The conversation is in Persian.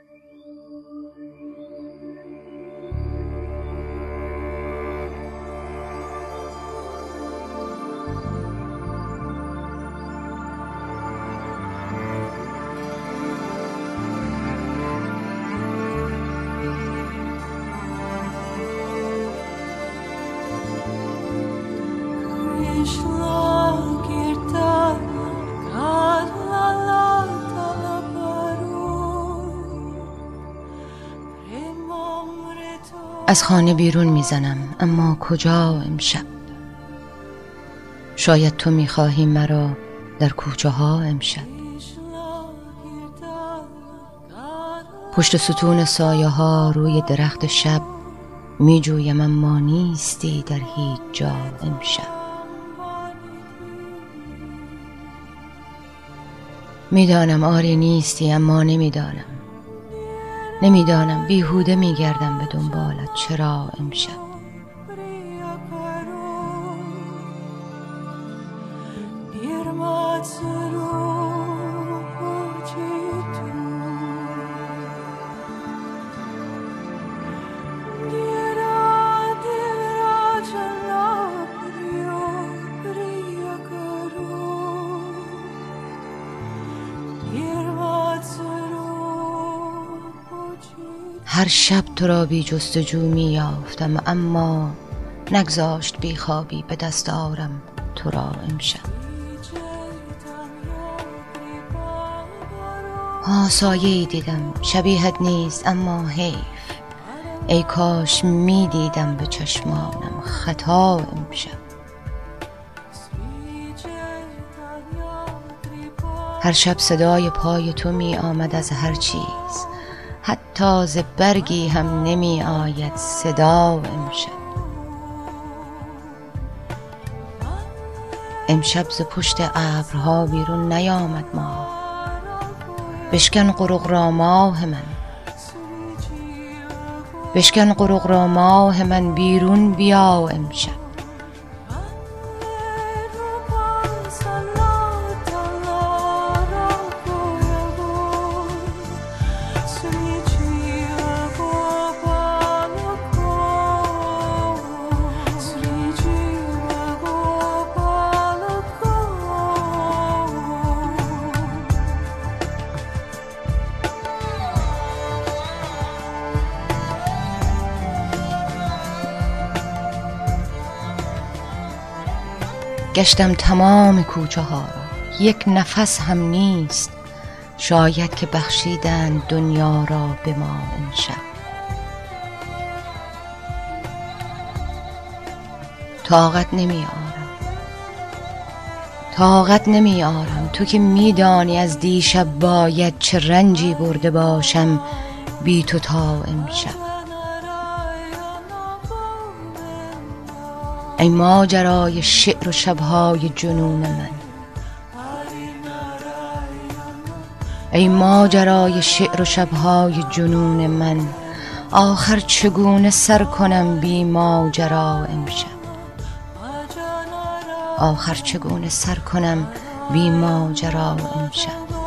از خانه بیرون میزنم، اما کجا امشب؟ شاید تو میخواهی مرا در کوچه ها امشب. پشت ستون سایه ها روی درخت شب میجویم، اما نیستی در هیچ جا امشب. میدانم آری نیستی، اما نمیدانم بیهوده میگردم به دنبالت. چرا امشب؟ هر شب تو را بی جستجو می یافتم، اما نگذاشت بی خوابی به دست آرم تو را امشب. سایه‌ای دیدم شبیهت نیست، اما حیف. ای کاش می دیدم به چشمانم خطا امشب. هر شب صدای پای تو می آمد از هر چیز، حتی ز برگی هم نمی آید صدا امشب. امشب ز پشت ابرها بیرون نیامد ماه. بشکن قرق را ماه من، بشکن قرق را ماه من، بیرون بیا امشب. گشتم تمام کوچه ها را، یک نفس هم نیست. شاید که بخشیدند دنیا را به ما امشب. طاقت نمی آرم. تو که میدانی از دیشب باید چه رنجی برده باشم بی تو تا امشب. ای ماجرای شعر و شبهای جنون من، ای ماجرای شعر و شبهای جنون من، آخر چگونه سر کنم بی ماجرا امشب؟ آخر چگونه سر کنم بی ماجرا امشب؟